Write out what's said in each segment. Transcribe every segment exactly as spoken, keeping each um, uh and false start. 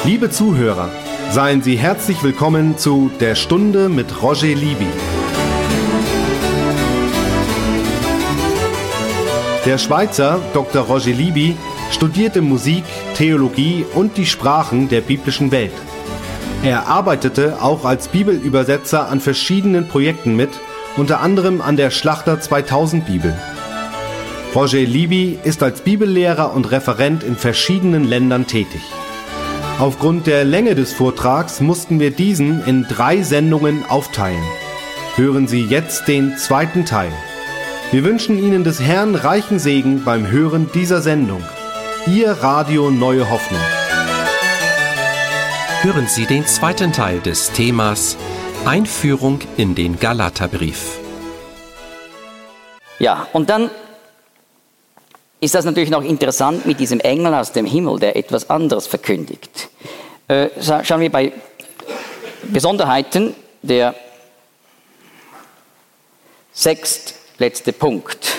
Liebe Zuhörer, seien Sie herzlich willkommen zu Der Stunde mit Roger Libby. Der Schweizer Doktor Roger Libby studierte Musik, Theologie und die Sprachen der biblischen Welt. Er arbeitete auch als Bibelübersetzer an verschiedenen Projekten mit, unter anderem an der Schlachter zweitausend Bibel. Roger Libby ist als Bibellehrer und Referent in verschiedenen Ländern tätig. Aufgrund der Länge des Vortrags mussten wir diesen in drei Sendungen aufteilen. Hören Sie jetzt den zweiten Teil. Wir wünschen Ihnen des Herrn reichen Segen beim Hören dieser Sendung. Ihr Radio Neue Hoffnung. Hören Sie den zweiten Teil des Themas Einführung in den Galaterbrief. Ja, und dann ist das natürlich noch interessant mit diesem Engel aus dem Himmel, der etwas anderes verkündigt. Äh, schauen wir bei Besonderheiten, der sechstletzte Punkt.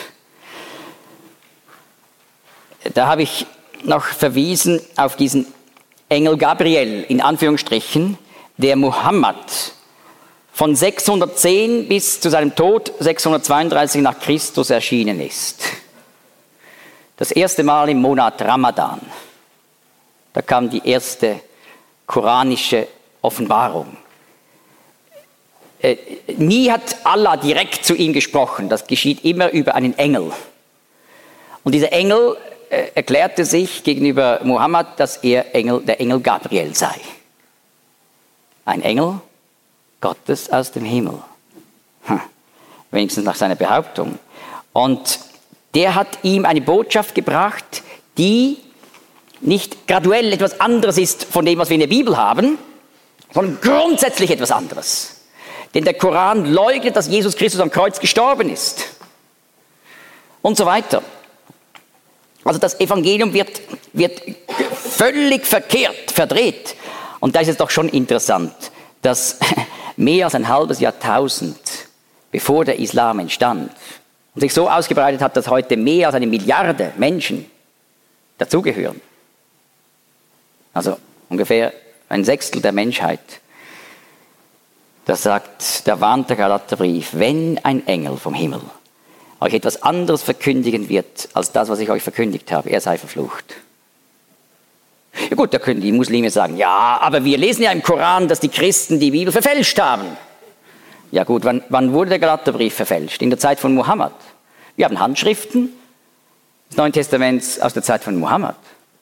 Da habe ich noch verwiesen auf diesen Engel Gabriel, in Anführungsstrichen, der Mohammed von sechshundertzehn bis zu seinem Tod sechshundertzweiunddreißig nach Christus erschienen ist. Das erste Mal im Monat Ramadan. Da kam die erste koranische Offenbarung. Äh, nie hat Allah direkt zu ihm gesprochen. Das geschieht immer über einen Engel. Und dieser Engel äh, erklärte sich gegenüber Mohammed, dass er Engel, der Engel Gabriel sei. Ein Engel Gottes aus dem Himmel. Hm. Wenigstens nach seiner Behauptung. Und der hat ihm eine Botschaft gebracht, die nicht graduell etwas anderes ist von dem, was wir in der Bibel haben, sondern grundsätzlich etwas anderes. Denn der Koran leugnet, dass Jesus Christus am Kreuz gestorben ist. Und so weiter. Also das Evangelium wird, wird völlig verkehrt, verdreht. Und da ist es doch schon interessant, dass mehr als ein halbes Jahrtausend, bevor der Islam entstand, und sich so ausgebreitet hat, dass heute mehr als eine Milliarde Menschen dazugehören. Also ungefähr ein Sechstel der Menschheit. Das sagt, da warnt der Galaterbrief, wenn ein Engel vom Himmel euch etwas anderes verkündigen wird, als das, was ich euch verkündigt habe, er sei verflucht. Ja gut, da können die Muslime sagen, ja, aber wir lesen ja im Koran, dass die Christen die Bibel verfälscht haben. Ja gut, wann, wann wurde der Galaterbrief verfälscht? In der Zeit von Mohammed. Wir haben Handschriften des Neuen Testaments aus der Zeit von Mohammed.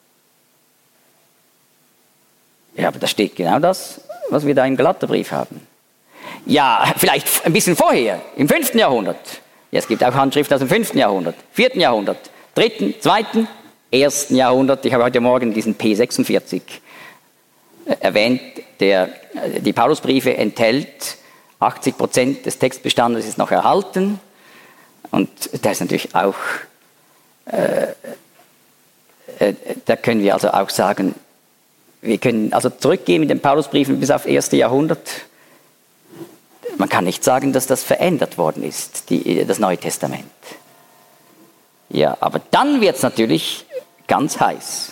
Ja, aber da steht genau das, was wir da im Galaterbrief haben. Ja, vielleicht ein bisschen vorher, im fünften Jahrhundert. Ja, es gibt auch Handschriften aus dem fünften Jahrhundert, vierten Jahrhundert, dritten, zweiten, ersten Jahrhundert. Ich habe heute Morgen diesen P sechsundvierzig erwähnt, der die Paulusbriefe enthält. achtzig Prozent des Textbestandes ist noch erhalten. Und da ist natürlich auch, äh, äh, da können wir also auch sagen, wir können also zurückgehen mit den Paulusbriefen bis auf erste Jahrhundert. Man kann nicht sagen, dass das verändert worden ist, die, das Neue Testament. Ja, aber dann wird es natürlich ganz heiß.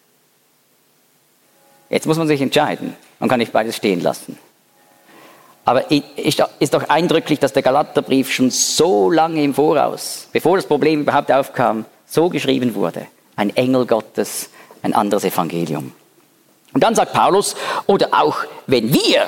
Jetzt muss man sich entscheiden. Man kann nicht beides stehen lassen. Aber ist doch eindrücklich, dass der Galaterbrief schon so lange im Voraus, bevor das Problem überhaupt aufkam, so geschrieben wurde. Ein Engel Gottes, ein anderes Evangelium. Und dann sagt Paulus, oder auch wenn wir,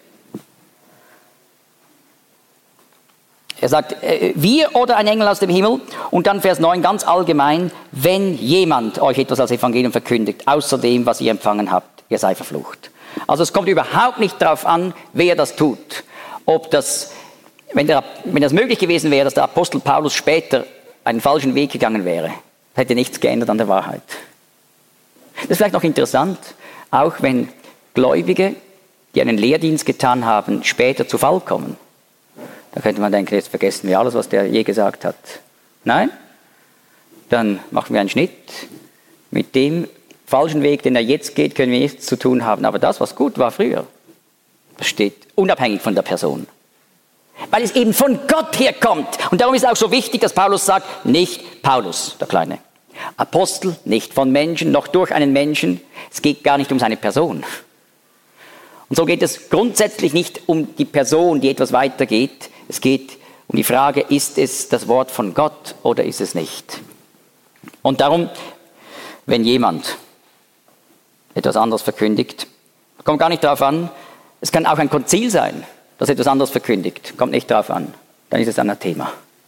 er sagt, wir oder ein Engel aus dem Himmel, und dann Vers neun ganz allgemein, wenn jemand euch etwas als Evangelium verkündigt, außer dem, was ihr empfangen habt, ihr seid verflucht. Also es kommt überhaupt nicht darauf an, wer das tut. Ob das, wenn, der, wenn das möglich gewesen wäre, dass der Apostel Paulus später einen falschen Weg gegangen wäre, hätte nichts geändert an der Wahrheit. Das ist vielleicht noch interessant, auch wenn Gläubige, die einen Lehrdienst getan haben, später zu Fall kommen. Da könnte man denken, jetzt vergessen wir alles, was der je gesagt hat. Nein, dann machen wir einen Schnitt. Mit dem falschen Weg, den er jetzt geht, können wir nichts zu tun haben. Aber das, was gut war früher, das steht unabhängig von der Person. Weil es eben von Gott herkommt. Und darum ist es auch so wichtig, dass Paulus sagt, nicht Paulus, der Kleine. Apostel, nicht von Menschen, noch durch einen Menschen. Es geht gar nicht um seine Person. Und so geht es grundsätzlich nicht um die Person, die etwas weitergeht. Es geht um die Frage, ist es das Wort von Gott oder ist es nicht? Und darum, wenn jemand etwas anderes verkündigt, kommt gar nicht darauf an, es kann auch ein Konzil sein, das etwas anderes verkündigt, kommt nicht darauf an, dann ist es Anathema.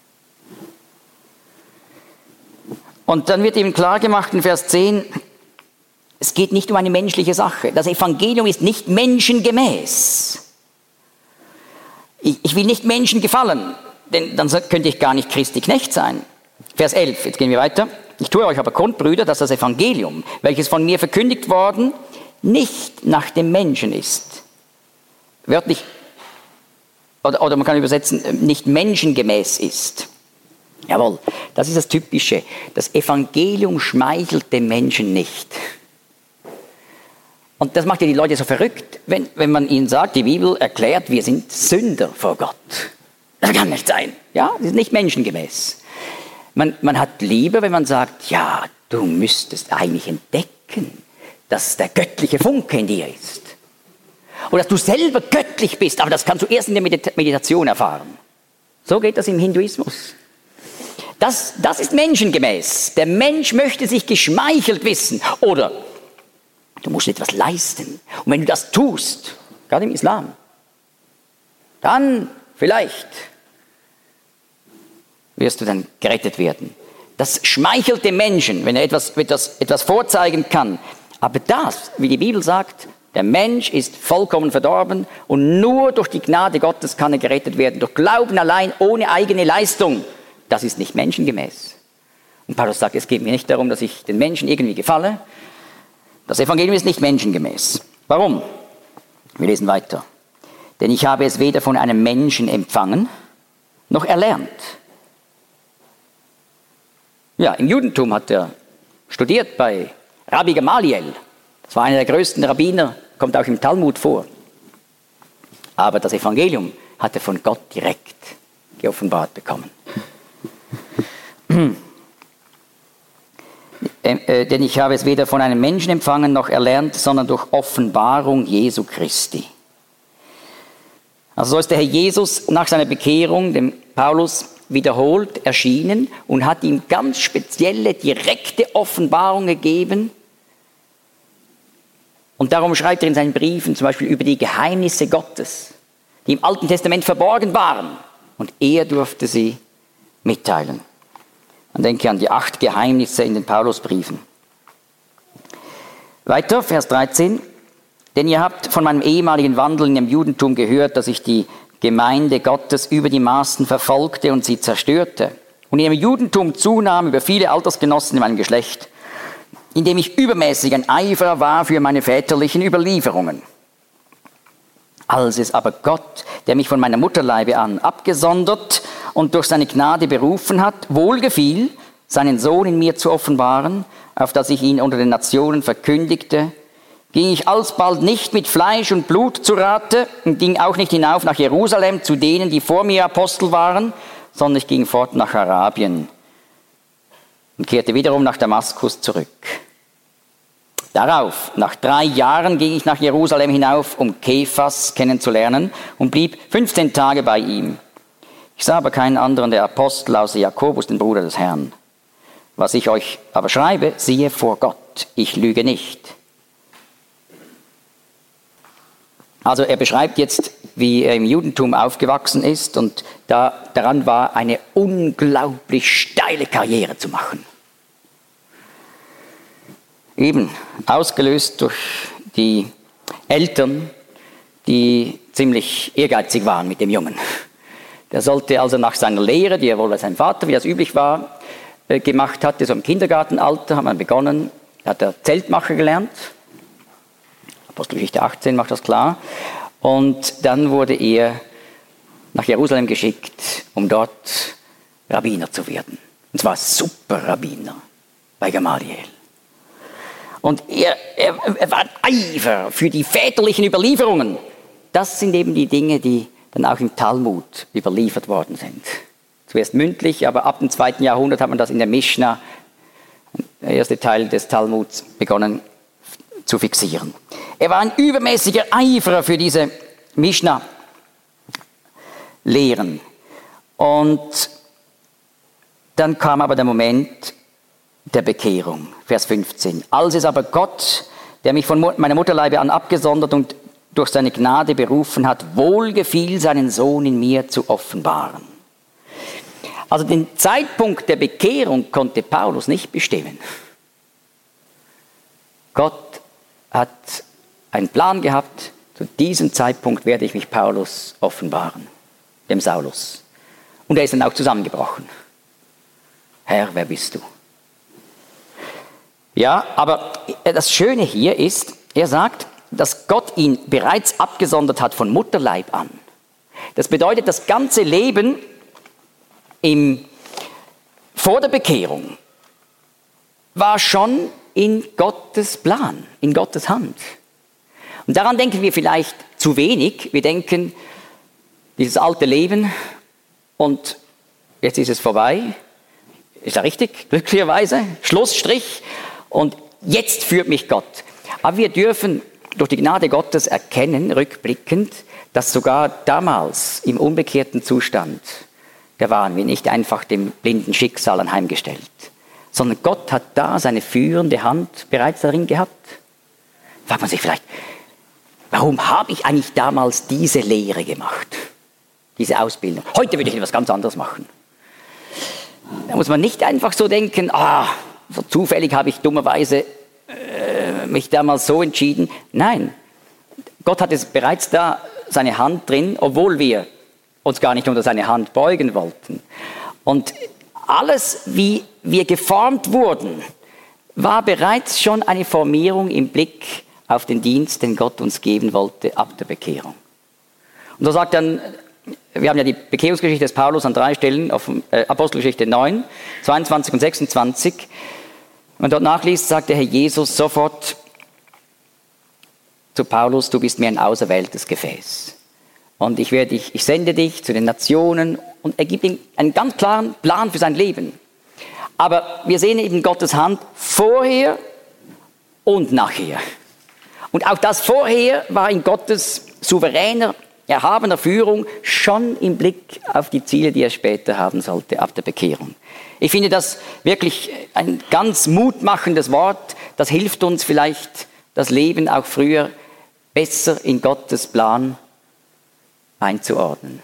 Und dann wird eben klar gemacht in Vers zehn, es geht nicht um eine menschliche Sache. Das Evangelium ist nicht menschengemäß. Ich, ich will nicht Menschen gefallen, denn dann könnte ich gar nicht Christi Knecht sein. Vers elf, jetzt gehen wir weiter. Ich tue euch aber kund, Brüder, dass das Evangelium, welches von mir verkündigt worden, nicht nach dem Menschen ist. Wörtlich, oder, oder man kann übersetzen, nicht menschengemäß ist. Jawohl, das ist das Typische. Das Evangelium schmeichelt dem Menschen nicht. Und das macht ja die Leute so verrückt, wenn, wenn man ihnen sagt, die Bibel erklärt, wir sind Sünder vor Gott. Das kann nicht sein. Ja, das ist nicht menschengemäß. Man, man hat lieber, wenn man sagt, ja, du müsstest eigentlich entdecken, dass der göttliche Funke in dir ist. Oder dass du selber göttlich bist, aber das kannst du erst in der Meditation erfahren. So geht das im Hinduismus. Das, das ist menschengemäß. Der Mensch möchte sich geschmeichelt wissen. Oder du musst etwas leisten. Und wenn du das tust, gerade im Islam, dann vielleicht wirst du dann gerettet werden. Das schmeichelt dem Menschen, wenn er etwas, etwas, etwas vorzeigen kann. Aber das, wie die Bibel sagt, der Mensch ist vollkommen verdorben und nur durch die Gnade Gottes kann er gerettet werden. Durch Glauben allein, ohne eigene Leistung. Das ist nicht menschengemäß. Und Paulus sagt, es geht mir nicht darum, dass ich den Menschen irgendwie gefalle. Das Evangelium ist nicht menschengemäß. Warum? Wir lesen weiter. Denn ich habe es weder von einem Menschen empfangen, noch erlernt. Ja, im Judentum hat er studiert bei Rabbi Gamaliel. Das war einer der größten Rabbiner, kommt auch im Talmud vor. Aber das Evangelium hat er von Gott direkt geoffenbart bekommen. äh, denn ich habe es weder von einem Menschen empfangen noch erlernt, sondern durch Offenbarung Jesu Christi. Also so ist der Herr Jesus nach seiner Bekehrung dem Paulus wiederholt erschienen und hat ihm ganz spezielle, direkte Offenbarung gegeben. Und darum schreibt er in seinen Briefen zum Beispiel über die Geheimnisse Gottes, die im Alten Testament verborgen waren. Und er durfte sie mitteilen. Man denke an die acht Geheimnisse in den Paulusbriefen. Weiter, Vers dreizehn. Denn ihr habt von meinem ehemaligen Wandel in dem Judentum gehört, dass ich die Gemeinde Gottes über die Maßen verfolgte und sie zerstörte. Und in ihrem Judentum zunahm über viele Altersgenossen in meinem Geschlecht, indem ich übermäßig ein Eiferer war für meine väterlichen Überlieferungen. Als es aber Gott, der mich von meiner Mutterleibe an abgesondert und durch seine Gnade berufen hat, wohlgefiel, seinen Sohn in mir zu offenbaren, auf dass ich ihn unter den Nationen verkündigte, ging ich alsbald nicht mit Fleisch und Blut zu Rate und ging auch nicht hinauf nach Jerusalem zu denen, die vor mir Apostel waren, sondern ich ging fort nach Arabien und kehrte wiederum nach Damaskus zurück. Darauf, nach drei Jahren, ging ich nach Jerusalem hinauf, um Kephas kennenzulernen und blieb fünfzehn Tage bei ihm. Ich sah aber keinen anderen der Apostel außer Jakobus, den Bruder des Herrn. Was ich euch aber schreibe, siehe vor Gott, ich lüge nicht. Also er beschreibt jetzt, wie er im Judentum aufgewachsen ist und da, daran war, eine unglaublich steile Karriere zu machen. Eben ausgelöst durch die Eltern, die ziemlich ehrgeizig waren mit dem Jungen. Der sollte also nach seiner Lehre, die er wohl als sein Vater, wie das üblich war, äh, gemacht hatte, so im Kindergartenalter, hat man begonnen, hat er Zeltmacher gelernt. Apostelgeschichte achtzehn macht das klar. Und dann wurde er nach Jerusalem geschickt, um dort Rabbiner zu werden. Und zwar Super-Rabbiner bei Gamaliel. Und er, er, er war ein Eifer für die väterlichen Überlieferungen. Das sind eben die Dinge, die dann auch im Talmud überliefert worden sind. Zuerst mündlich, aber ab dem zweiten Jahrhundert hat man das in der Mischna der erste Teil des Talmuds, begonnen zu fixieren. Er war ein übermäßiger Eiferer für diese Mishnah-Lehren. Und dann kam aber der Moment der Bekehrung, Vers fünfzehn. Als es aber Gott, der mich von meiner Mutterleibe an abgesondert und durch seine Gnade berufen hat, wohlgefiel, seinen Sohn in mir zu offenbaren. Also den Zeitpunkt der Bekehrung konnte Paulus nicht bestimmen. Gott hat einen Plan gehabt, zu diesem Zeitpunkt werde ich mich Paulus offenbaren, dem Saulus. Und er ist dann auch zusammengebrochen. Herr, wer bist du? Ja, aber das Schöne hier ist, er sagt, dass Gott ihn bereits abgesondert hat von Mutterleib an. Das bedeutet, das ganze Leben im, vor der Bekehrung war schon in Gottes Plan, in Gottes Hand. Und daran denken wir vielleicht zu wenig. Wir denken, dieses alte Leben und jetzt ist es vorbei. Ist ja richtig, glücklicherweise. Schlussstrich. Und jetzt führt mich Gott. Aber wir dürfen durch die Gnade Gottes erkennen, rückblickend, dass sogar damals im unbekehrten Zustand, da waren wir nicht einfach dem blinden Schicksal anheimgestellt, sondern Gott hat da seine führende Hand bereits darin gehabt. Fragt man sich vielleicht, warum habe ich eigentlich damals diese Lehre gemacht, diese Ausbildung? Heute würde ich etwas ganz anderes machen. Da muss man nicht einfach so denken, ah, so zufällig habe ich dummerweise äh, mich damals so entschieden. Nein, Gott hat es bereits da seine Hand drin, obwohl wir uns gar nicht unter seine Hand beugen wollten. Und alles, wie wir geformt wurden, war bereits schon eine Formierung im Blick auf den Dienst, den Gott uns geben wollte ab der Bekehrung. Und so sagt dann, wir haben ja die Bekehrungsgeschichte des Paulus an drei Stellen, auf äh, Apostelgeschichte neun, zweiundzwanzig und sechsundzwanzig. Wenn man dort nachliest, sagt der Herr Jesus sofort zu Paulus, du bist mir ein auserwähltes Gefäß. Und ich, werde dich, ich sende dich zu den Nationen und er gibt ihm einen ganz klaren Plan für sein Leben. Aber wir sehen eben Gottes Hand vorher und nachher. Und auch das Vorher war in Gottes souveräner, erhabener Führung schon im Blick auf die Ziele, die er später haben sollte, ab der Bekehrung. Ich finde das wirklich ein ganz mutmachendes Wort. Das hilft uns vielleicht, das Leben auch früher besser in Gottes Plan einzuordnen.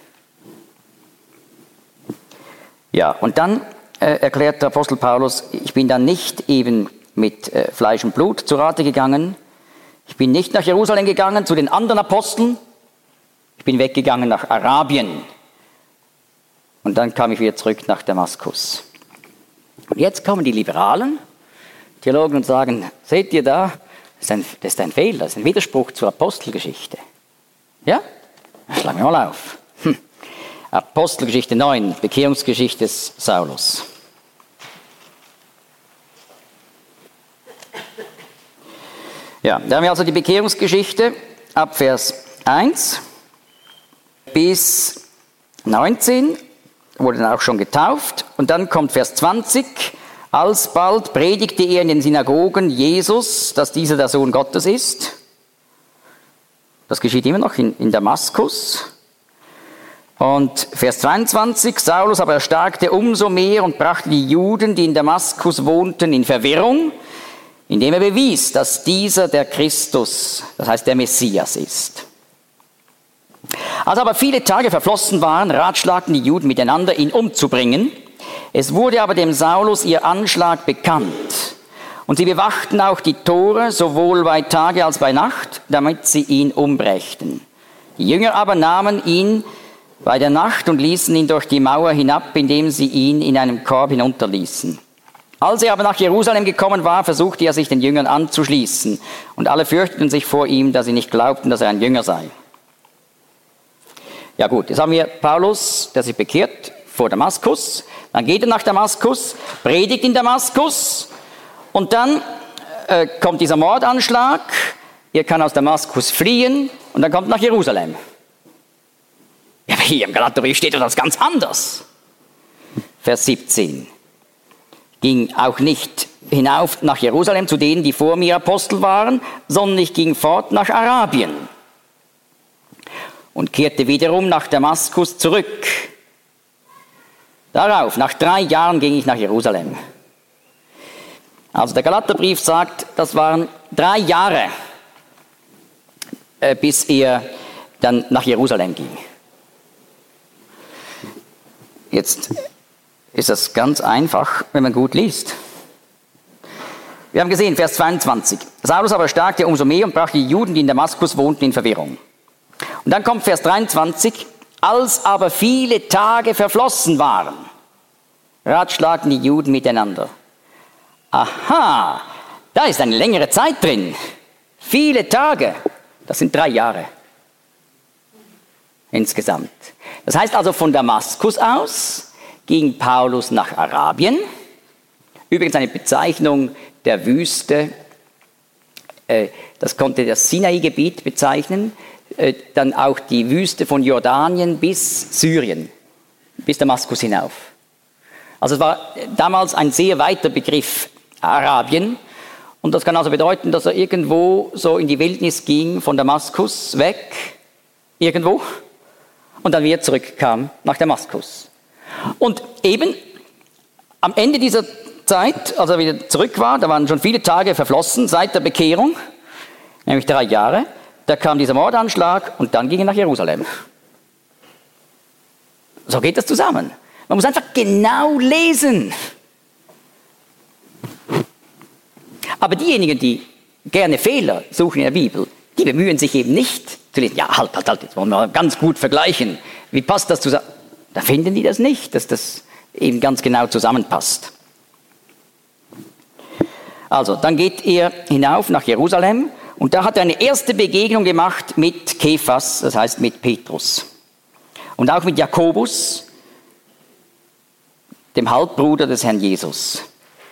Ja, und dann äh, erklärt der Apostel Paulus, ich bin dann nicht eben mit äh, Fleisch und Blut zu Rate gegangen. Ich bin nicht nach Jerusalem gegangen zu den anderen Aposteln. Ich bin weggegangen nach Arabien. Und dann kam ich wieder zurück nach Damaskus. Und jetzt kommen die liberalen Theologen und sagen, seht ihr da, das ist ein, das ist ein Fehler, das ist ein Widerspruch zur Apostelgeschichte. Ja? Schlagen wir mal auf. Hm. Apostelgeschichte neun, Bekehrungsgeschichte des Saulus. Ja, da haben wir also die Bekehrungsgeschichte ab Vers eins bis neunzehn, wurde dann auch schon getauft. Und dann kommt Vers zwanzig, alsbald predigte er in den Synagogen Jesus, dass dieser der Sohn Gottes ist. Das geschieht immer noch in, in Damaskus. Und Vers zweiundzwanzig, Saulus aber erstarkte umso mehr und brachte die Juden, die in Damaskus wohnten, in Verwirrung, indem er bewies, dass dieser der Christus, das heißt der Messias ist. Als aber viele Tage verflossen waren, ratschlagten die Juden miteinander, ihn umzubringen. Es wurde aber dem Saulus ihr Anschlag bekannt. Und sie bewachten auch die Tore, sowohl bei Tage als bei Nacht, damit sie ihn umbrächten. Die Jünger aber nahmen ihn bei der Nacht und ließen ihn durch die Mauer hinab, indem sie ihn in einem Korb hinunterließen. Als er aber nach Jerusalem gekommen war, versuchte er sich den Jüngern anzuschließen. Und alle fürchteten sich vor ihm, da sie nicht glaubten, dass er ein Jünger sei. Ja gut, jetzt haben wir Paulus, der sich bekehrt vor Damaskus. Dann geht er nach Damaskus, predigt in Damaskus. Und dann äh, kommt dieser Mordanschlag. Er kann aus Damaskus fliehen und dann kommt er nach Jerusalem. Ja, aber hier im Galaterbrief steht das ganz anders. Vers siebzehn. Ging auch nicht hinauf nach Jerusalem zu denen, die vor mir Apostel waren, sondern ich ging fort nach Arabien und kehrte wiederum nach Damaskus zurück. Darauf, nach drei Jahren, ging ich nach Jerusalem. Also der Galaterbrief sagt, das waren drei Jahre, äh, bis er dann nach Jerusalem ging. Jetzt ist das ganz einfach, wenn man gut liest. Wir haben gesehen, Vers zweiundzwanzig. Saulus aber starkte umso mehr und brachte die Juden, die in Damaskus wohnten, in Verwirrung. Und dann kommt Vers dreiundzwanzig. Als aber viele Tage verflossen waren, ratschlagten die Juden miteinander. Aha, da ist eine längere Zeit drin. Viele Tage, das sind drei Jahre insgesamt. Das heißt also, von Damaskus aus ging Paulus nach Arabien. Übrigens eine Bezeichnung der Wüste, äh, das konnte das Sinai-Gebiet bezeichnen, äh, dann auch die Wüste von Jordanien bis Syrien, bis Damaskus hinauf. Also es war damals ein sehr weiter Begriff, Arabien, und das kann also bedeuten, dass er irgendwo so in die Wildnis ging, von Damaskus weg, irgendwo, und dann wieder zurückkam nach Damaskus. Und eben am Ende dieser Zeit, als er wieder zurück war, da waren schon viele Tage verflossen seit der Bekehrung, nämlich drei Jahre, da kam dieser Mordanschlag und dann ging er nach Jerusalem. So geht das zusammen. Man muss einfach genau lesen. Aber diejenigen, die gerne Fehler suchen in der Bibel, die bemühen sich eben nicht zu lesen. Ja, halt, halt, halt, jetzt wollen wir ganz gut vergleichen. Wie passt das zusammen? Da finden die das nicht, dass das eben ganz genau zusammenpasst. Also, dann geht er hinauf nach Jerusalem und da hat er eine erste Begegnung gemacht mit Kephas, das heißt mit Petrus. Und auch mit Jakobus, dem Halbbruder des Herrn Jesus.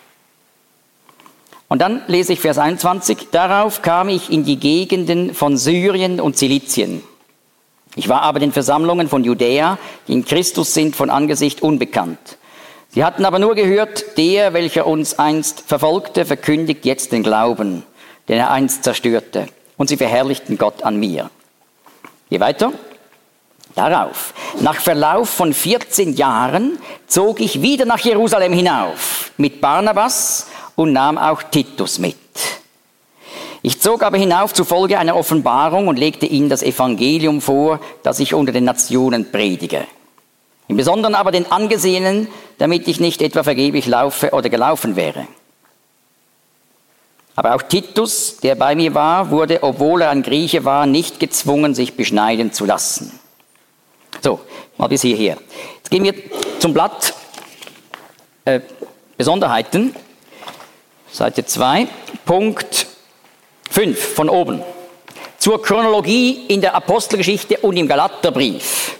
Und dann lese ich Vers einundzwanzig. Darauf kam ich in die Gegenden von Syrien und Zilizien. Ich war aber den Versammlungen von Judäa, die in Christus sind, von Angesicht unbekannt. Sie hatten aber nur gehört, der, welcher uns einst verfolgte, verkündigt jetzt den Glauben, den er einst zerstörte. Und sie verherrlichten Gott an mir. Geh weiter. Darauf, nach Verlauf von vierzehn Jahren, zog ich wieder nach Jerusalem hinauf, mit Barnabas und nahm auch Titus mit. Ich zog aber hinauf zufolge einer Offenbarung und legte ihnen das Evangelium vor, das ich unter den Nationen predige. Im Besonderen aber den Angesehenen, damit ich nicht etwa vergeblich laufe oder gelaufen wäre. Aber auch Titus, der bei mir war, wurde, obwohl er ein Grieche war, nicht gezwungen, sich beschneiden zu lassen. So, mal bis hierher. Jetzt gehen wir zum Blatt äh, Besonderheiten. Seite zwei, Punkt fünf von oben. Zur Chronologie in der Apostelgeschichte und im Galaterbrief.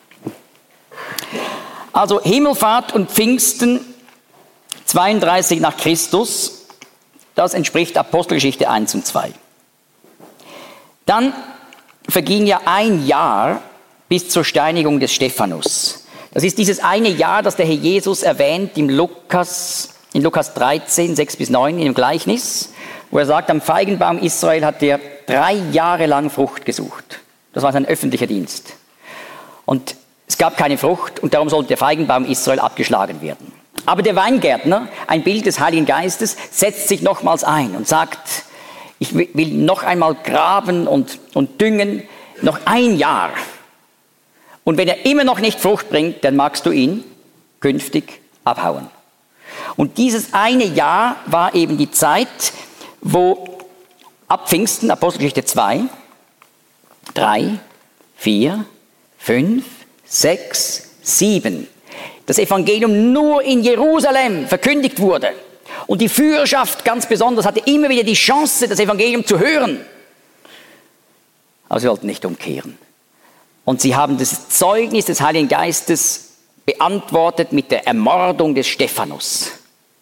Also Himmelfahrt und Pfingsten zweiunddreißig nach Christus, das entspricht Apostelgeschichte eins und zwei. Dann verging ja ein Jahr bis zur Steinigung des Stephanus. Das ist dieses eine Jahr, das der Herr Jesus erwähnt im Lukas, in Lukas dreizehn, sechs bis neun, in dem Gleichnis, wo er sagt, am Feigenbaum Israel hat er drei Jahre lang Frucht gesucht. Das war sein öffentlicher Dienst. Und es gab keine Frucht und darum sollte der Feigenbaum Israel abgeschlagen werden. Aber der Weingärtner, ein Bild des Heiligen Geistes, setzt sich nochmals ein und sagt, ich will noch einmal graben und, und düngen, noch ein Jahr. Und wenn er immer noch nicht Frucht bringt, dann magst du ihn künftig abhauen. Und dieses eine Jahr war eben die Zeit, wo ab Pfingsten, Apostelgeschichte zwei, drei, vier, fünf, sechs, sieben, das Evangelium nur in Jerusalem verkündigt wurde. Und die Führerschaft ganz besonders hatte immer wieder die Chance, das Evangelium zu hören. Aber sie wollten nicht umkehren. Und sie haben das Zeugnis des Heiligen Geistes beantwortet mit der Ermordung des Stephanus.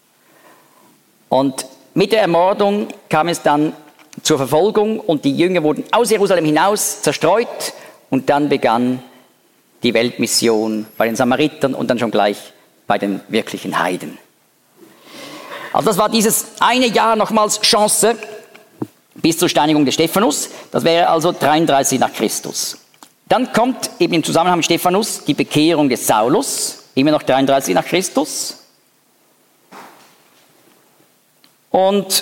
Und mit der Ermordung kam es dann zur Verfolgung und die Jünger wurden aus Jerusalem hinaus zerstreut und dann begann die Weltmission bei den Samaritern und dann schon gleich bei den wirklichen Heiden. Also das war dieses eine Jahr nochmals Chance bis zur Steinigung des Stephanus. Das wäre also dreiunddreißig nach Christus. Dann kommt eben im Zusammenhang mit Stephanus die Bekehrung des Saulus, immer noch dreiunddreißig nach Christus. Und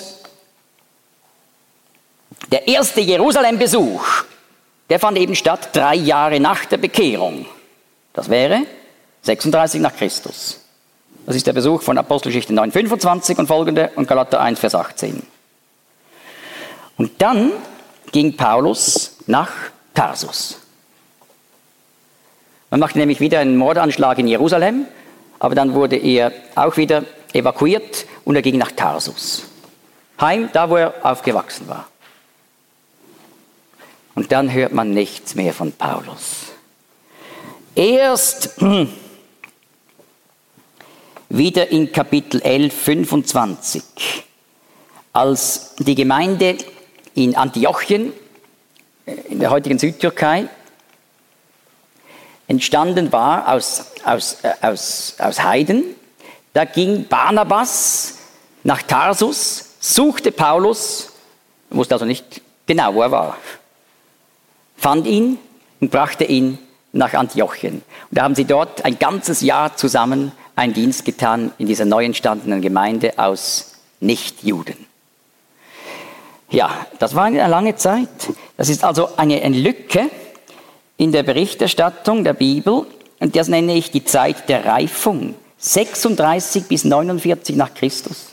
der erste Jerusalem-Besuch, der fand eben statt drei Jahre nach der Bekehrung. Das wäre sechsunddreißig nach Christus. Das ist der Besuch von Apostelgeschichte neun, fünfundzwanzig und folgende und Galater eins, Vers achtzehn. Und dann ging Paulus nach Tarsus. Man machte nämlich wieder einen Mordanschlag in Jerusalem, aber dann wurde er auch wieder evakuiert und er ging nach Tarsus. Heim, da wo er aufgewachsen war. Und dann hört man nichts mehr von Paulus. Erst hm, wieder in Kapitel elf, fünfundzwanzig, als die Gemeinde in Antiochien, in der heutigen Südtürkei, entstanden war aus, aus, äh, aus, aus Heiden, da ging Barnabas nach Tarsus, suchte Paulus, wusste also nicht genau, wo er war, fand ihn und brachte ihn nach Antiochien. Und da haben sie dort ein ganzes Jahr zusammen einen Dienst getan in dieser neu entstandenen Gemeinde aus Nichtjuden. Ja, das war eine lange Zeit. Das ist also eine, eine Lücke in der Berichterstattung der Bibel und das nenne ich die Zeit der Reifung. sechsunddreißig bis neunundvierzig nach Christus.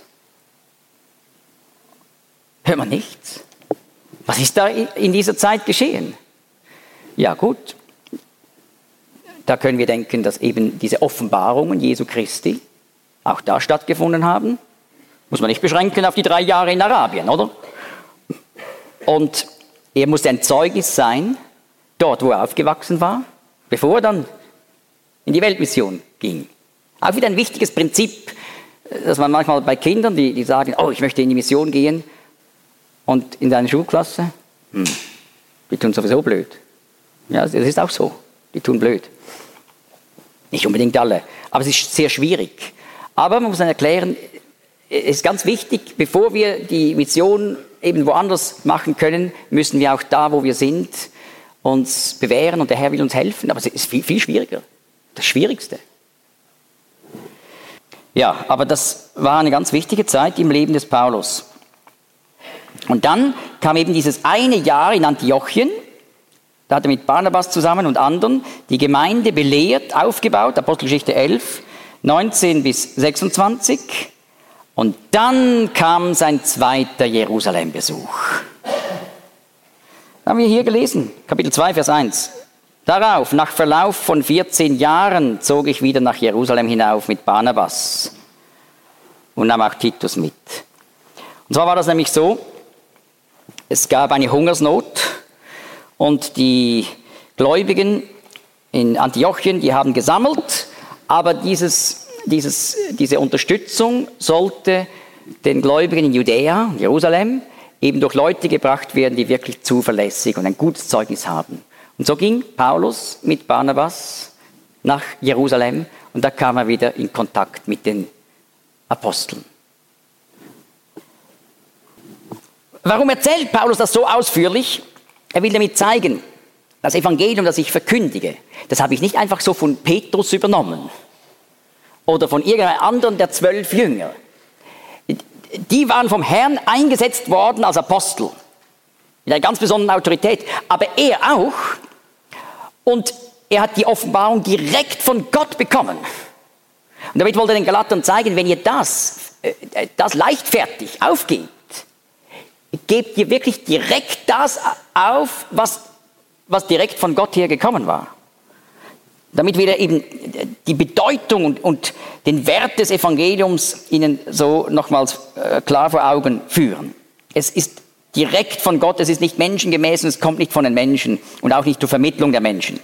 Hört man nichts? Was ist da in dieser Zeit geschehen? Ja gut, da können wir denken, dass eben diese Offenbarungen Jesu Christi auch da stattgefunden haben. Muss man nicht beschränken auf die drei Jahre in Arabien, oder? Und er musste ein Zeugnis sein, dort wo er aufgewachsen war, bevor er dann in die Weltmission ging. Auch wieder ein wichtiges Prinzip, dass man manchmal bei Kindern, die, die sagen, oh, ich möchte in die Mission gehen, und in deiner Schulklasse, hm, die tun sowieso blöd. Ja, das ist auch so, die tun blöd. Nicht unbedingt alle, aber es ist sehr schwierig. Aber man muss dann erklären, es ist ganz wichtig, bevor wir die Mission eben woanders machen können, müssen wir auch da, wo wir sind, uns bewähren und der Herr will uns helfen. Aber es ist viel, viel schwieriger, das Schwierigste. Ja, aber das war eine ganz wichtige Zeit im Leben des Paulus. Und dann kam eben dieses eine Jahr in Antiochien, da hat er mit Barnabas zusammen und anderen die Gemeinde belehrt, aufgebaut, Apostelgeschichte elf, neunzehn bis sechsundzwanzig. Und dann kam sein zweiter Jerusalem-Besuch. Haben wir hier gelesen, Kapitel zwei, Vers eins. Darauf, nach Verlauf von vierzehn Jahren, zog ich wieder nach Jerusalem hinauf mit Barnabas und nahm auch Titus mit. Und zwar war das nämlich so, es gab eine Hungersnot und die Gläubigen in Antiochien, die haben gesammelt, aber dieses, dieses, diese Unterstützung sollte den Gläubigen in Judäa, Jerusalem, eben durch Leute gebracht werden, die wirklich zuverlässig und ein gutes Zeugnis haben. Und so ging Paulus mit Barnabas nach Jerusalem und da kam er wieder in Kontakt mit den Aposteln. Warum erzählt Paulus das so ausführlich? Er will damit zeigen, das Evangelium, das ich verkündige, das habe ich nicht einfach so von Petrus übernommen oder von irgendeinem anderen der zwölf Jünger. Die waren vom Herrn eingesetzt worden als Apostel, mit einer ganz besonderen Autorität, aber er auch. Und er hat die Offenbarung direkt von Gott bekommen. Und damit wollte er den Galatern zeigen, wenn ihr das, das leichtfertig aufgebt, gebt ihr wirklich direkt das auf, was, was direkt von Gott her gekommen war. Damit wir eben die Bedeutung und, und den Wert des Evangeliums ihnen so nochmals äh, klar vor Augen führen. Es ist direkt von Gott, es ist nicht menschengemäß und es kommt nicht von den Menschen und auch nicht zur Vermittlung der Menschen.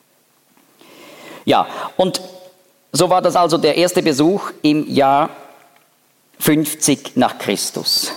Ja, und so war das also der erste Besuch im Jahr fünfzig nach Christus.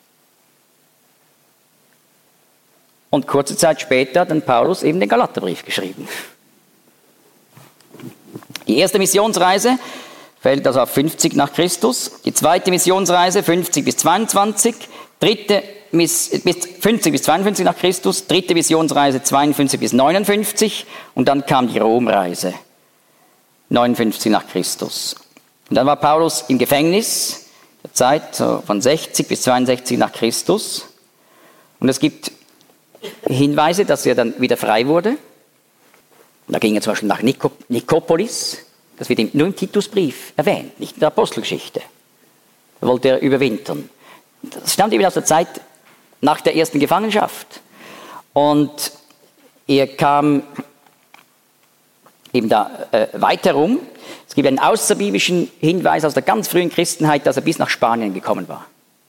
Und kurze Zeit später hat dann Paulus eben den Galaterbrief geschrieben. Die erste Missionsreise fällt also auf fünfzig nach Christus. Die zweite Missionsreise fünfzig bis zweiundzwanzig, dritte bis fünfzig bis zweiundfünfzig nach Christus, dritte Missionsreise zweiundfünfzig bis neunundfünfzig und dann kam die Romreise neunundfünfzig nach Christus. Und dann war Paulus im Gefängnis, der Zeit so von sechzig bis zweiundsechzig nach Christus. Und es gibt Hinweise, dass er dann wieder frei wurde. Da ging er zum Beispiel nach Nikopolis. Das wird nur im Titusbrief erwähnt, nicht in der Apostelgeschichte. Da wollte er überwintern. Das stammt eben aus der Zeit nach der ersten Gefangenschaft. Und er kam eben da äh, weiter rum. Es gibt einen außerbiblischen Hinweis aus der ganz frühen Christenheit, dass er bis nach Spanien gekommen war.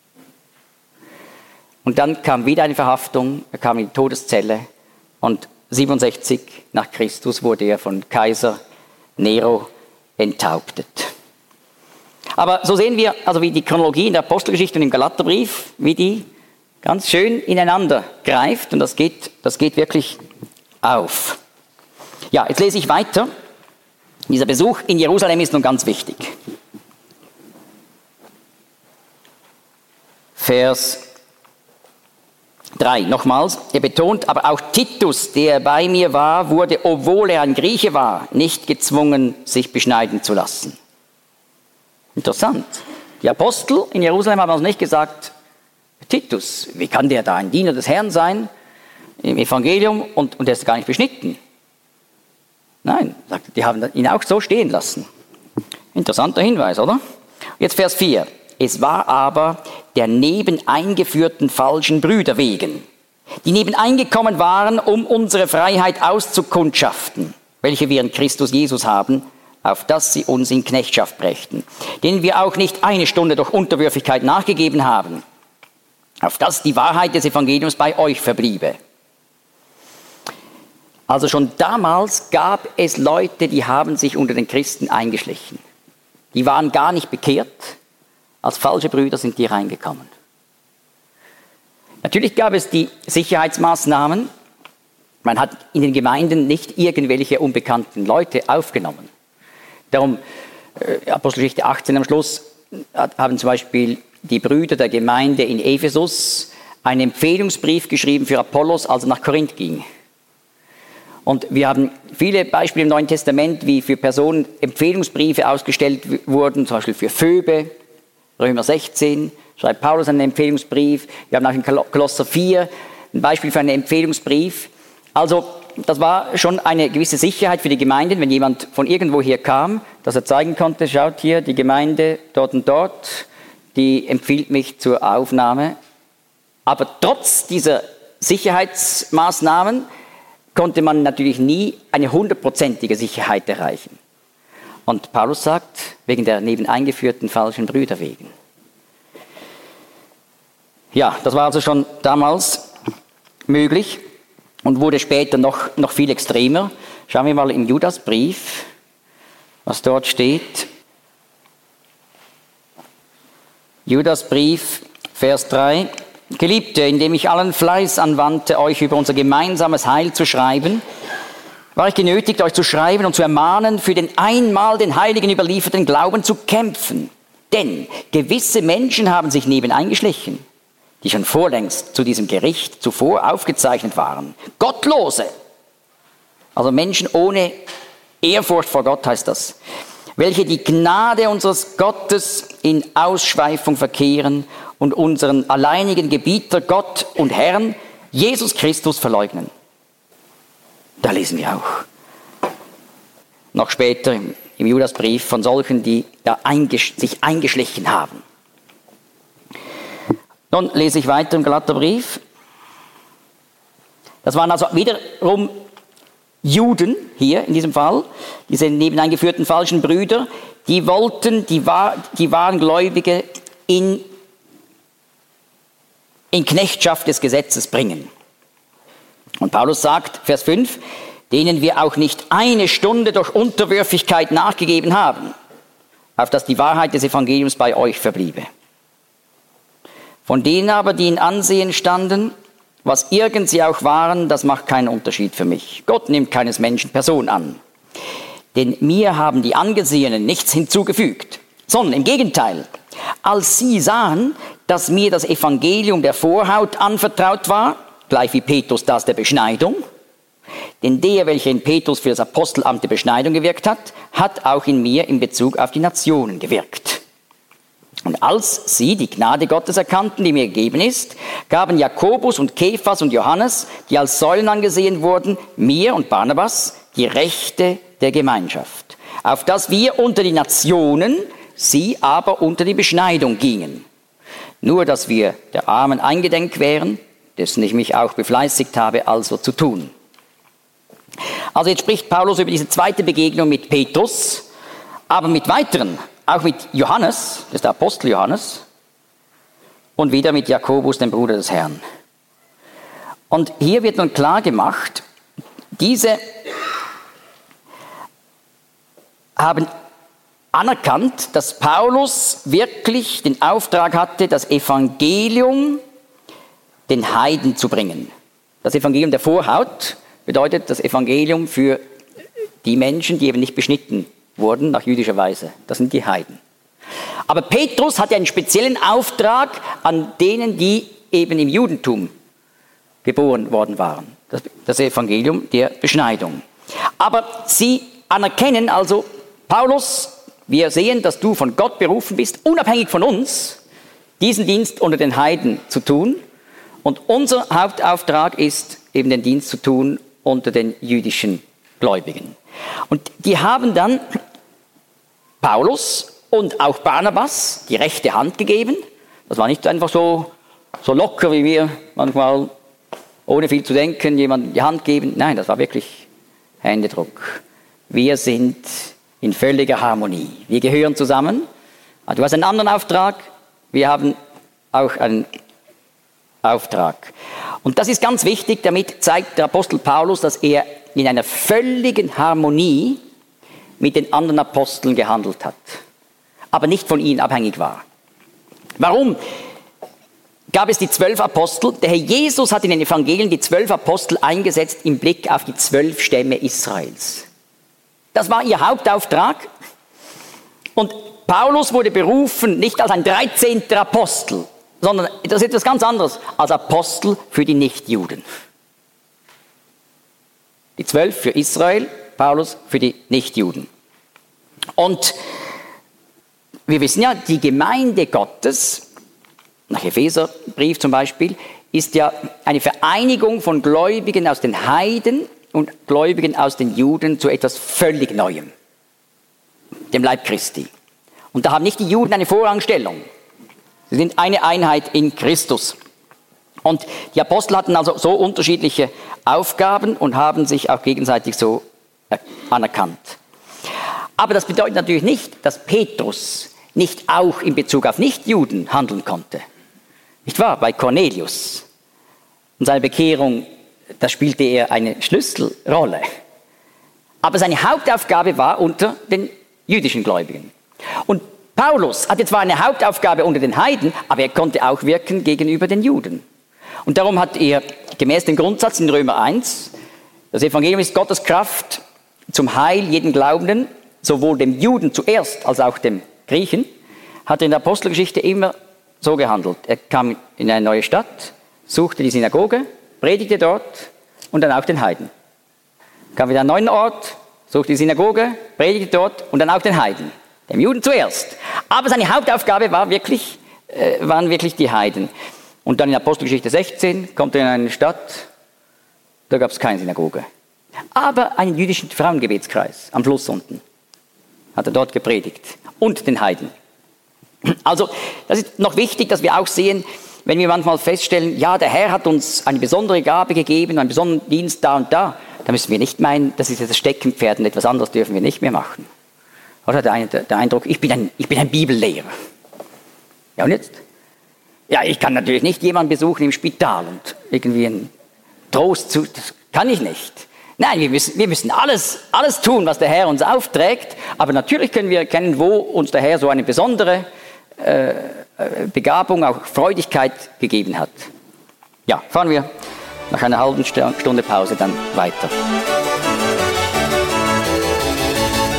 Und dann kam wieder eine Verhaftung, er kam in die Todeszelle und siebenundsechzig nach Christus wurde er von Kaiser Nero enthauptet. Aber so sehen wir, also wie die Chronologie in der Apostelgeschichte und im Galaterbrief, wie die ganz schön ineinander greift und das geht, das geht wirklich auf. Ja, jetzt lese ich weiter. Dieser Besuch in Jerusalem ist nun ganz wichtig. Vers drei, nochmals. Er betont, aber auch Titus, der bei mir war, wurde, obwohl er ein Grieche war, nicht gezwungen, sich beschneiden zu lassen. Interessant. Die Apostel in Jerusalem haben also nicht gesagt, Titus, wie kann der da ein Diener des Herrn sein im Evangelium und, und er ist gar nicht beschnitten? Nein, die haben ihn auch so stehen lassen. Interessanter Hinweis, oder? Jetzt Vers vier. Es war aber der nebeneingeführten falschen Brüder wegen, die nebeneingekommen waren, um unsere Freiheit auszukundschaften, welche wir in Christus Jesus haben, auf dass sie uns in Knechtschaft brächten, denen wir auch nicht eine Stunde durch Unterwürfigkeit nachgegeben haben, auf dass die Wahrheit des Evangeliums bei euch verbliebe. Also schon damals gab es Leute, die haben sich unter den Christen eingeschlichen. Die waren gar nicht bekehrt. Als falsche Brüder sind die reingekommen. Natürlich gab es die Sicherheitsmaßnahmen. Man hat in den Gemeinden nicht irgendwelche unbekannten Leute aufgenommen. Darum, äh, Apostelgeschichte achtzehn am Schluss, haben zum Beispiel die Brüder der Gemeinde in Ephesus einen Empfehlungsbrief geschrieben für Apollos, als er nach Korinth ging. Und wir haben viele Beispiele im Neuen Testament, wie für Personen Empfehlungsbriefe ausgestellt wurden, zum Beispiel für Phoebe, Römer sechzehn, schreibt Paulus einen Empfehlungsbrief. Wir haben auch in Kolosser vier ein Beispiel für einen Empfehlungsbrief. Also das war schon eine gewisse Sicherheit für die Gemeinden, wenn jemand von irgendwoher kam, dass er zeigen konnte, schaut hier, die Gemeinde dort und dort, die empfiehlt mich zur Aufnahme. Aber trotz dieser Sicherheitsmaßnahmen konnte man natürlich nie eine hundertprozentige Sicherheit erreichen. Und Paulus sagt, wegen der nebeneingeführten falschen Brüder wegen. Ja, das war also schon damals möglich und wurde später noch, noch viel extremer. Schauen wir mal im Judasbrief, was dort steht. Judasbrief, Vers drei. Geliebte, indem ich allen Fleiß anwandte, euch über unser gemeinsames Heil zu schreiben, war ich genötigt, euch zu schreiben und zu ermahnen, für den einmal den Heiligen überlieferten Glauben zu kämpfen. Denn gewisse Menschen haben sich nebeneingeschlichen, die schon vorlängst zu diesem Gericht zuvor aufgezeichnet waren. Gottlose, also Menschen ohne Ehrfurcht vor Gott heißt das, welche die Gnade unseres Gottes in Ausschweifung verkehren und unseren alleinigen Gebieter, Gott und Herrn, Jesus Christus, verleugnen. Da lesen wir auch. Noch später im, im Judasbrief von solchen, die da eingesch- sich eingeschlichen haben. Nun lese ich weiter im Galaterbrief. Das waren also wiederum Juden hier in diesem Fall, diese nebeneingeführten falschen Brüder, die wollten die, wahr, die wahren Gläubige in, in Knechtschaft des Gesetzes bringen. Und Paulus sagt, Vers fünf, denen wir auch nicht eine Stunde durch Unterwürfigkeit nachgegeben haben, auf dass die Wahrheit des Evangeliums bei euch verbliebe. Von denen aber, die in Ansehen standen, was irgend sie auch waren, das macht keinen Unterschied für mich. Gott nimmt keines Menschen Person an. Denn mir haben die Angesehenen nichts hinzugefügt, sondern im Gegenteil. Als sie sahen, dass mir das Evangelium der Vorhaut anvertraut war, gleich wie Petrus das der Beschneidung, denn der, welcher in Petrus für das Apostelamt der Beschneidung gewirkt hat, hat auch in mir in Bezug auf die Nationen gewirkt. Und als sie die Gnade Gottes erkannten, die mir gegeben ist, gaben Jakobus und Kephas und Johannes, die als Säulen angesehen wurden, mir und Barnabas die Rechte der Gemeinschaft, auf dass wir unter die Nationen, sie aber unter die Beschneidung gingen. Nur, dass wir der Armen eingedenk wären, dessen ich mich auch befleißigt habe, also zu tun. Also jetzt spricht Paulus über diese zweite Begegnung mit Petrus, aber mit weiteren, auch mit Johannes, das ist der Apostel Johannes, und wieder mit Jakobus, dem Bruder des Herrn. Und hier wird nun klar gemacht, diese haben anerkannt, dass Paulus wirklich den Auftrag hatte, das Evangelium den Heiden zu bringen. Das Evangelium der Vorhaut bedeutet das Evangelium für die Menschen, die eben nicht beschnitten wurden, nach jüdischer Weise. Das sind die Heiden. Aber Petrus hatte einen speziellen Auftrag an denen, die eben im Judentum geboren worden waren. Das, das Evangelium der Beschneidung. Aber sie anerkennen also, Paulus, wir sehen, dass du von Gott berufen bist, unabhängig von uns, diesen Dienst unter den Heiden zu tun. Und unser Hauptauftrag ist, eben den Dienst zu tun unter den jüdischen Gläubigen. Und die haben dann Paulus und auch Barnabas die rechte Hand gegeben. Das war nicht einfach so, so locker, wie wir manchmal, ohne viel zu denken, jemandem die Hand geben. Nein, das war wirklich Händedruck. Wir sind in völliger Harmonie. Wir gehören zusammen. Du hast einen anderen Auftrag, wir haben auch einen Auftrag. Und das ist ganz wichtig, damit zeigt der Apostel Paulus, dass er in einer völligen Harmonie mit den anderen Aposteln gehandelt hat, aber nicht von ihnen abhängig war. Warum gab es die zwölf Apostel? Der Herr Jesus hat in den Evangelien die zwölf Apostel eingesetzt im Blick auf die zwölf Stämme Israels. Das war ihr Hauptauftrag. Und Paulus wurde berufen nicht als ein dreizehnter Apostel, sondern das ist etwas ganz anderes, als Apostel für die Nichtjuden. Die zwölf für Israel, Paulus für die Nichtjuden. Und wir wissen ja, die Gemeinde Gottes, nach Epheserbrief zum Beispiel, ist ja eine Vereinigung von Gläubigen aus den Heiden und Gläubigen aus den Juden zu etwas völlig Neuem, dem Leib Christi. Und da haben nicht die Juden eine Vorrangstellung. Sie sind eine Einheit in Christus. Und die Apostel hatten also so unterschiedliche Aufgaben und haben sich auch gegenseitig so anerkannt. Aber das bedeutet natürlich nicht, dass Petrus nicht auch in Bezug auf Nichtjuden handeln konnte. Nicht wahr? Bei Cornelius und seiner Bekehrung, da spielte er eine Schlüsselrolle. Aber seine Hauptaufgabe war unter den jüdischen Gläubigen. Und Paulus hatte zwar eine Hauptaufgabe unter den Heiden, aber er konnte auch wirken gegenüber den Juden. Und darum hat er gemäß dem Grundsatz in Römer eins, das Evangelium ist Gottes Kraft zum Heil jeden Glaubenden, sowohl dem Juden zuerst als auch dem Griechen, hat er in der Apostelgeschichte immer so gehandelt. Er kam in eine neue Stadt, suchte die Synagoge, predigte dort und dann auch den Heiden. Kam wieder an einen neuen Ort, suchte die Synagoge, predigte dort und dann auch den Heiden. Dem Juden zuerst. Aber seine Hauptaufgabe war wirklich, äh, waren wirklich die Heiden. Und dann in Apostelgeschichte sechzehn kommt er in eine Stadt, da gab es keine Synagoge. Aber einen jüdischen Frauengebetskreis am Fluss unten hat er dort gepredigt. Und den Heiden. Also das ist noch wichtig, dass wir auch sehen, wenn wir manchmal feststellen, ja, der Herr hat uns eine besondere Gabe gegeben, einen besonderen Dienst da und da, da müssen wir nicht meinen, das ist das Steckenpferd und etwas anderes dürfen wir nicht mehr machen. Oder der, der, der Eindruck, ich bin, ein, ich bin ein Bibellehrer. Ja, und jetzt? Ja, ich kann natürlich nicht jemanden besuchen im Spital und irgendwie einen Trost zu, das kann ich nicht. Nein, wir müssen, wir müssen alles, alles tun, was der Herr uns aufträgt, aber natürlich können wir erkennen, wo uns der Herr so eine besondere äh, Begabung, auch Freudigkeit gegeben hat. Ja, fahren wir nach einer halben Stunde Pause dann weiter.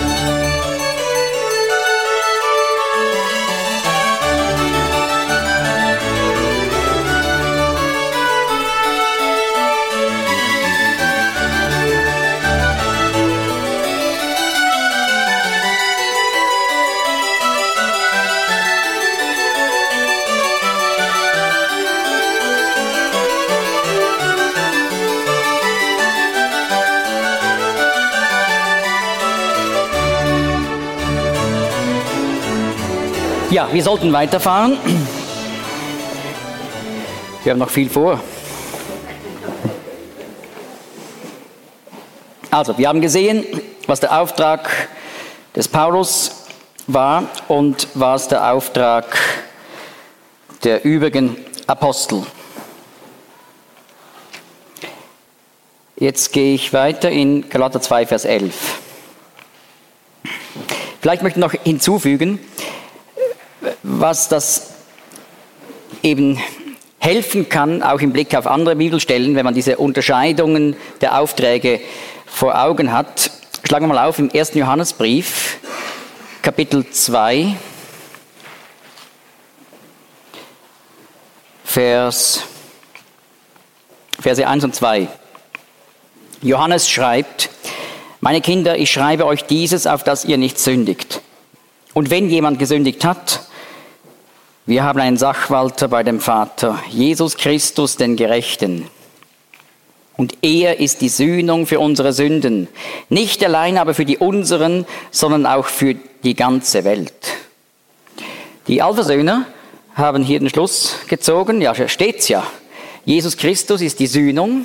Ja, wir sollten weiterfahren. Wir haben noch viel vor. Also, wir haben gesehen, was der Auftrag des Paulus war und was der Auftrag der übrigen Apostel. Jetzt gehe ich weiter in Galater zwei, Vers elf. Vielleicht möchte ich noch hinzufügen, was das eben helfen kann, auch im Blick auf andere Bibelstellen, wenn man diese Unterscheidungen der Aufträge vor Augen hat. Schlagen wir mal auf im ersten Johannesbrief, Kapitel zwei, Vers, Verse eins und zwei. Johannes schreibt: Meine Kinder, ich schreibe euch dieses, auf dass ihr nicht sündigt. Und wenn jemand gesündigt hat, wir haben einen Sachwalter bei dem Vater, Jesus Christus, den Gerechten. Und er ist die Sühnung für unsere Sünden. Nicht allein aber für die unseren, sondern auch für die ganze Welt. Die Allversöhner haben hier den Schluss gezogen, ja, steht's ja. Jesus Christus ist die Sühnung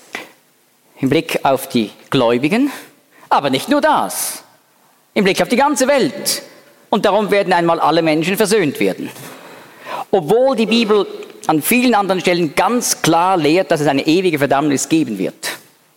im Blick auf die Gläubigen, aber nicht nur das, im Blick auf die ganze Welt. Und darum werden einmal alle Menschen versöhnt werden. Obwohl die Bibel an vielen anderen Stellen ganz klar lehrt, dass es eine ewige Verdammnis geben wird.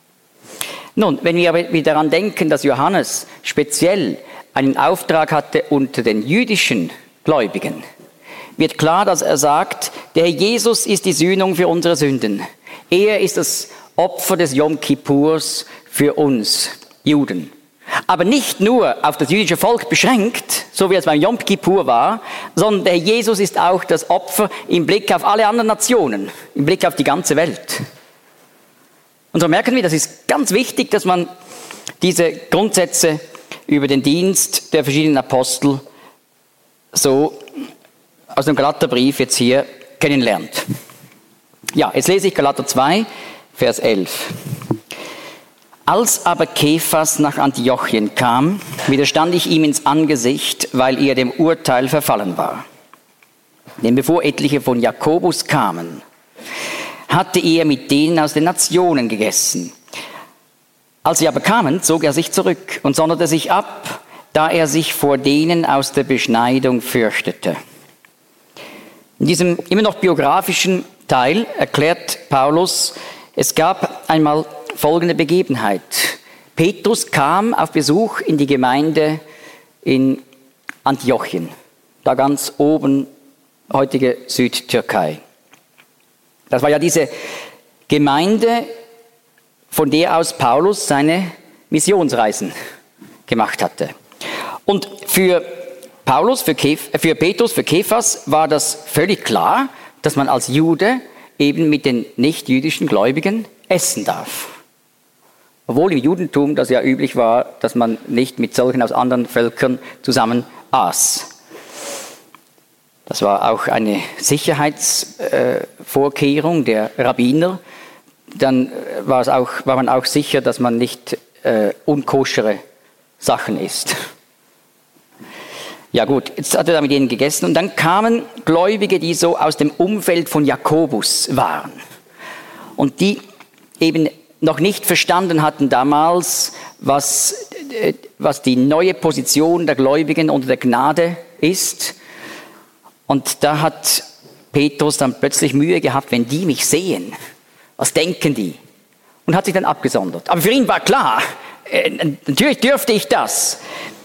Nun, wenn wir aber wieder daran denken, dass Johannes speziell einen Auftrag hatte unter den jüdischen Gläubigen, wird klar, dass er sagt, der Herr Jesus ist die Sühnung für unsere Sünden. Er ist das Opfer des Yom Kippurs für uns Juden. Aber nicht nur auf das jüdische Volk beschränkt, so wie es beim Yom Kippur war, sondern der Jesus ist auch das Opfer im Blick auf alle anderen Nationen, im Blick auf die ganze Welt. Und so merken wir, das ist ganz wichtig, dass man diese Grundsätze über den Dienst der verschiedenen Apostel so aus dem Galaterbrief jetzt hier kennenlernt. Ja, jetzt lese ich Galater zwei, Vers elf. Als aber Kephas nach Antiochien kam, widerstand ich ihm ins Angesicht, weil er dem Urteil verfallen war. Denn bevor etliche von Jakobus kamen, hatte er mit denen aus den Nationen gegessen. Als sie aber kamen, zog er sich zurück und sonderte sich ab, da er sich vor denen aus der Beschneidung fürchtete. In diesem immer noch biografischen Teil erklärt Paulus, es gab einmal folgende Begebenheit. Petrus kam auf Besuch in die Gemeinde in Antiochien, da ganz oben, heutige Südtürkei. Das war ja diese Gemeinde, von der aus Paulus seine Missionsreisen gemacht hatte. Und für Paulus, für, Kef, für Petrus, für Kephas war das völlig klar, dass man als Jude eben mit den nicht-jüdischen Gläubigen essen darf. Obwohl im Judentum das ja üblich war, dass man nicht mit solchen aus anderen Völkern zusammen aß. Das war auch eine Sicherheitsvorkehrung äh, der Rabbiner. Dann war, es auch, war man auch sicher, dass man nicht äh, unkoschere Sachen isst. Ja gut, jetzt hat er da mit ihnen gegessen und dann kamen Gläubige, die so aus dem Umfeld von Jakobus waren. Und die eben noch nicht verstanden hatten damals, was, was die neue Position der Gläubigen unter der Gnade ist. Und da hat Petrus dann plötzlich Mühe gehabt, wenn die mich sehen, was denken die? Und hat sich dann abgesondert. Aber für ihn war klar, äh, natürlich dürfte ich das.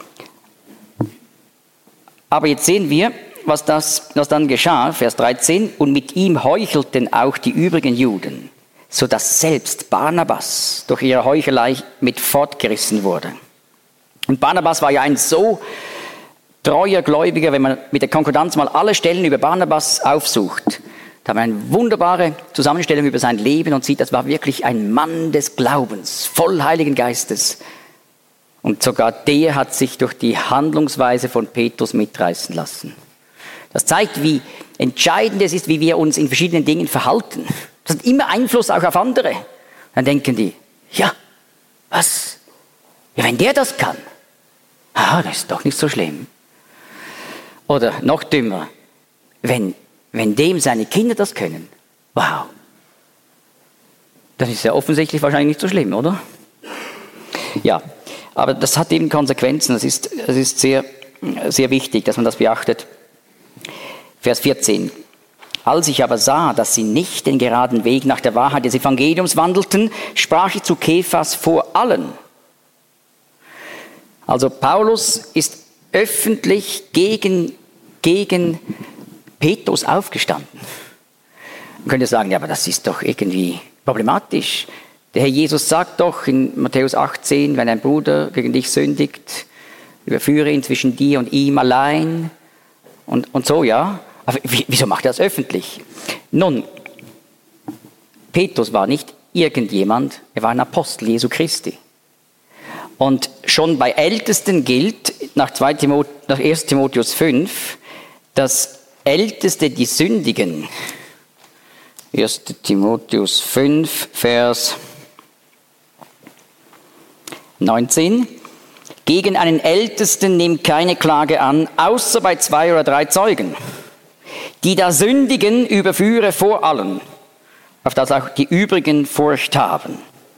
Aber jetzt sehen wir, was, das, was dann geschah, Vers dreizehn. Und mit ihm heuchelten auch die übrigen Juden, sodass selbst Barnabas durch ihre Heuchelei mit fortgerissen wurde. Und Barnabas war ja ein so treuer Gläubiger, wenn man mit der Konkordanz mal alle Stellen über Barnabas aufsucht. Da haben wir eine wunderbare Zusammenstellung über sein Leben und sieht, das war wirklich ein Mann des Glaubens, voll Heiligen Geistes. Und sogar der hat sich durch die Handlungsweise von Petrus mitreißen lassen. Das zeigt, wie entscheidend es ist, wie wir uns in verschiedenen Dingen verhalten. Das hat immer Einfluss auch auf andere. Dann denken die, ja, was? Ja, wenn der das kann, ah, das ist doch nicht so schlimm. Oder noch dümmer, wenn, wenn dem seine Kinder das können, wow, das ist ja offensichtlich wahrscheinlich nicht so schlimm, oder? Ja, aber das hat eben Konsequenzen, das ist, das ist sehr, sehr wichtig, dass man das beachtet. Vers vierzehn. Als ich aber sah, dass sie nicht den geraden Weg nach der Wahrheit des Evangeliums wandelten, sprach ich zu Kephas vor allen. Also Paulus ist öffentlich gegen, gegen Petrus aufgestanden. Man könnte sagen, ja, aber das ist doch irgendwie problematisch. Der Herr Jesus sagt doch in Matthäus achtzehn, wenn ein Bruder gegen dich sündigt, überführe ihn zwischen dir und ihm allein und, und so, ja. Aber wieso macht er das öffentlich? Nun, Petrus war nicht irgendjemand, er war ein Apostel Jesu Christi. Und schon bei Ältesten gilt, nach, nach erster Timotheus fünf, dass Älteste, die sündigen, erster Timotheus fünf, Vers neunzehn, gegen einen Ältesten nimmt keine Klage an, außer bei zwei oder drei Zeugen. Die da sündigen, überführe vor allen, auf das auch die übrigen Furcht haben.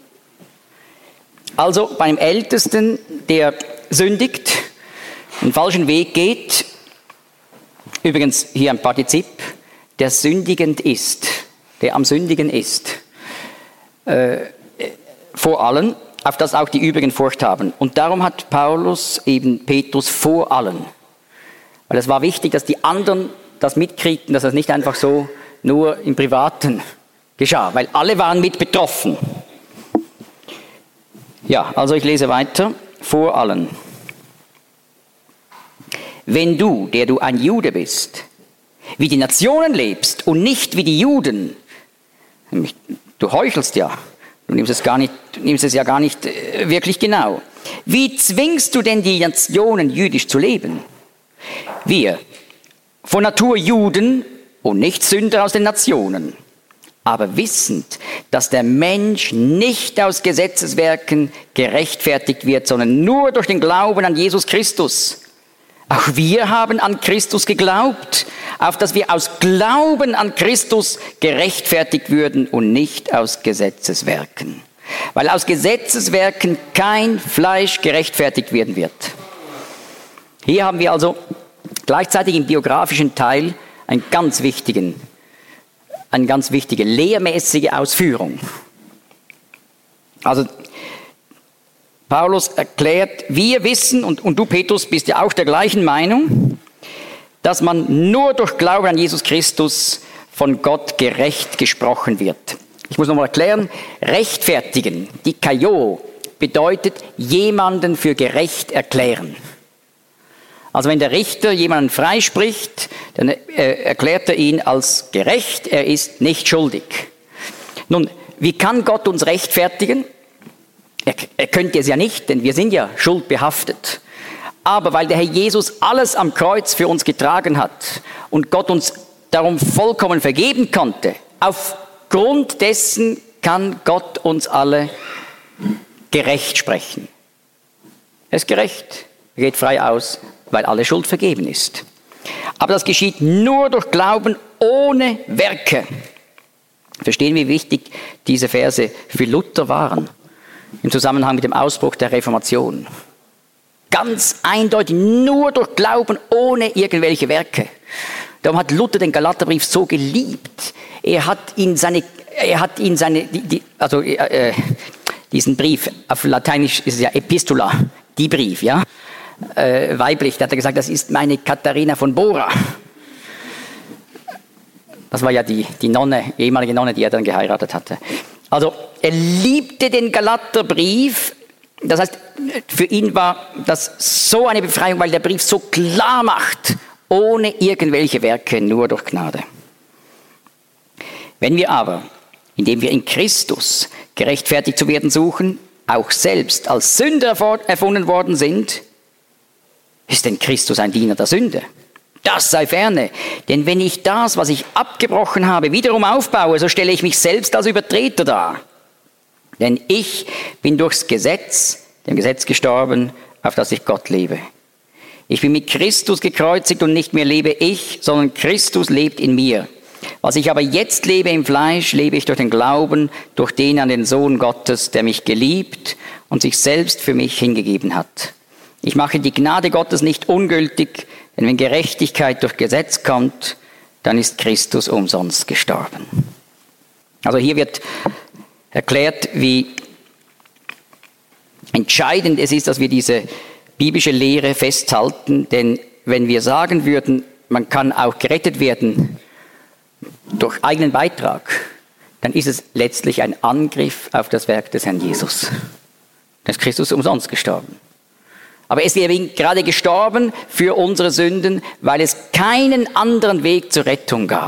Also beim Ältesten, der sündigt, einen falschen Weg geht, übrigens hier ein Partizip, der sündigend ist, der am Sündigen ist, äh, vor allen, auf das auch die übrigen Furcht haben. Und darum hat Paulus eben Petrus vor allen. Weil es war wichtig, dass die anderen das mitkriegten, dass das nicht einfach so nur im Privaten geschah, weil alle waren mit betroffen. Ja, also ich lese weiter, vor allen. Wenn du, der du ein Jude bist, wie die Nationen lebst und nicht wie die Juden, du heuchelst ja, du nimmst es, gar nicht, du nimmst es ja gar nicht äh, wirklich genau. Wie zwingst du denn die Nationen, jüdisch zu leben? Wir, von Natur Juden und nicht Sünder aus den Nationen, aber wissend, dass der Mensch nicht aus Gesetzeswerken gerechtfertigt wird, sondern nur durch den Glauben an Jesus Christus. Auch wir haben an Christus geglaubt, auf dass wir aus Glauben an Christus gerechtfertigt würden und nicht aus Gesetzeswerken. Weil aus Gesetzeswerken kein Fleisch gerechtfertigt werden wird. Hier haben wir also gleichzeitig im biografischen Teil einen ganz wichtigen, eine ganz wichtige lehrmäßige Ausführung. Also Paulus erklärt, wir wissen, und, und du Petrus bist ja auch der gleichen Meinung, dass man nur durch Glauben an Jesus Christus von Gott gerecht gesprochen wird. Ich muss nochmal erklären, rechtfertigen, dikaio, bedeutet jemanden für gerecht erklären. Also wenn der Richter jemanden freispricht, dann äh, erklärt er ihn als gerecht, er ist nicht schuldig. Nun, wie kann Gott uns rechtfertigen? Er, er könnte es ja nicht, denn wir sind ja schuldbehaftet. Aber weil der Herr Jesus alles am Kreuz für uns getragen hat und Gott uns darum vollkommen vergeben konnte, aufgrund dessen kann Gott uns alle gerecht sprechen. Er ist gerecht, er geht frei aus, weil alle Schuld vergeben ist. Aber das geschieht nur durch Glauben ohne Werke. Verstehen, wie wichtig diese Verse für Luther waren im Zusammenhang mit dem Ausbruch der Reformation. Ganz eindeutig nur durch Glauben ohne irgendwelche Werke. Darum hat Luther den Galaterbrief so geliebt. Er hat ihn seine, er hat ihn seine, die, die, also äh, diesen Brief auf Lateinisch ist es ja Epistola, die Brief, ja. Äh, weiblich, da hat er gesagt, das ist meine Katharina von Bora. Das war ja die, die Nonne, die ehemalige Nonne, die er dann geheiratet hatte. Also er liebte den Galaterbrief, das heißt, für ihn war das so eine Befreiung, weil der Brief so klar macht, ohne irgendwelche Werke, nur durch Gnade. Wenn wir aber, indem wir in Christus gerechtfertigt zu werden suchen, auch selbst als Sünder erfunden worden sind, ist denn Christus ein Diener der Sünde? Das sei ferne, denn wenn ich das, was ich abgebrochen habe, wiederum aufbaue, so stelle ich mich selbst als Übertreter dar. Denn ich bin durchs Gesetz, dem Gesetz gestorben, auf das ich Gott lebe. Ich bin mit Christus gekreuzigt und nicht mehr lebe ich, sondern Christus lebt in mir. Was ich aber jetzt lebe im Fleisch, lebe ich durch den Glauben, durch den an den Sohn Gottes, der mich geliebt und sich selbst für mich hingegeben hat. Ich mache die Gnade Gottes nicht ungültig, denn wenn Gerechtigkeit durch Gesetz kommt, dann ist Christus umsonst gestorben. Also hier wird erklärt, wie entscheidend es ist, dass wir diese biblische Lehre festhalten, denn wenn wir sagen würden, man kann auch gerettet werden durch eigenen Beitrag, dann ist es letztlich ein Angriff auf das Werk des Herrn Jesus. Dann ist Christus umsonst gestorben. Aber es wäre gerade gestorben für unsere Sünden, weil es keinen anderen Weg zur Rettung gab.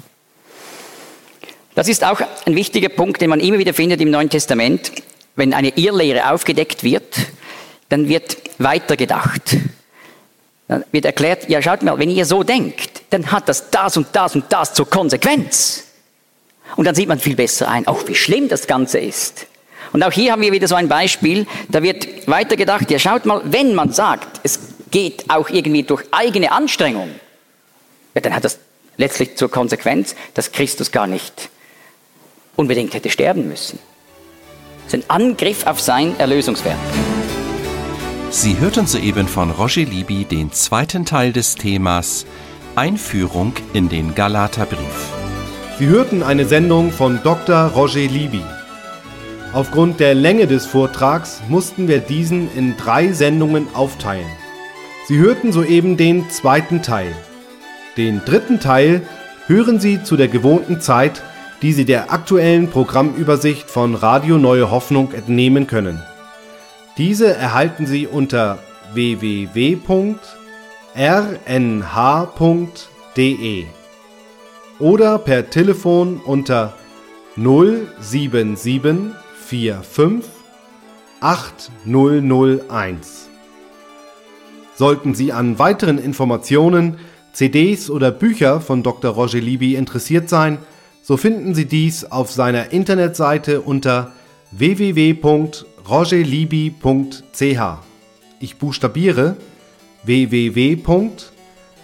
Das ist auch ein wichtiger Punkt, den man immer wieder findet im Neuen Testament. Wenn eine Irrlehre aufgedeckt wird, dann wird weitergedacht. Dann wird erklärt, ja schaut mal, wenn ihr so denkt, dann hat das das und das und das zur Konsequenz. Und dann sieht man viel besser ein, auch wie schlimm das Ganze ist. Und auch hier haben wir wieder so ein Beispiel, da wird weitergedacht, ja schaut mal, wenn man sagt, es geht auch irgendwie durch eigene Anstrengung, ja, dann hat das letztlich zur Konsequenz, dass Christus gar nicht unbedingt hätte sterben müssen. Das ist ein Angriff auf sein Erlösungswerk. Sie hörten soeben von Roger Libby den zweiten Teil des Themas Einführung in den Galaterbrief. Sie hörten eine Sendung von Doktor Roger Libby. Aufgrund der Länge des Vortrags mussten wir diesen in drei Sendungen aufteilen. Sie hörten soeben den zweiten Teil. Den dritten Teil hören Sie zu der gewohnten Zeit, die Sie der aktuellen Programmübersicht von Radio Neue Hoffnung entnehmen können. Diese erhalten Sie unter w w w punkt r n h punkt d e oder per Telefon unter null sieben sieben vier fünf acht null null eins. Sollten Sie an weiteren Informationen, C Ds oder Bücher von Doktor Roger Libby interessiert sein, so finden Sie dies auf seiner Internetseite unter w w w punkt roger libby punkt c h. Ich buchstabiere w w w punkt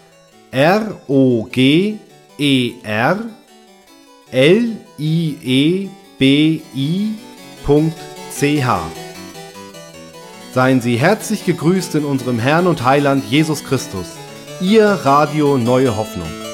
roger libby punkt c h. Seien Sie herzlich gegrüßt in unserem Herrn und Heiland Jesus Christus. Ihr Radio Neue Hoffnung.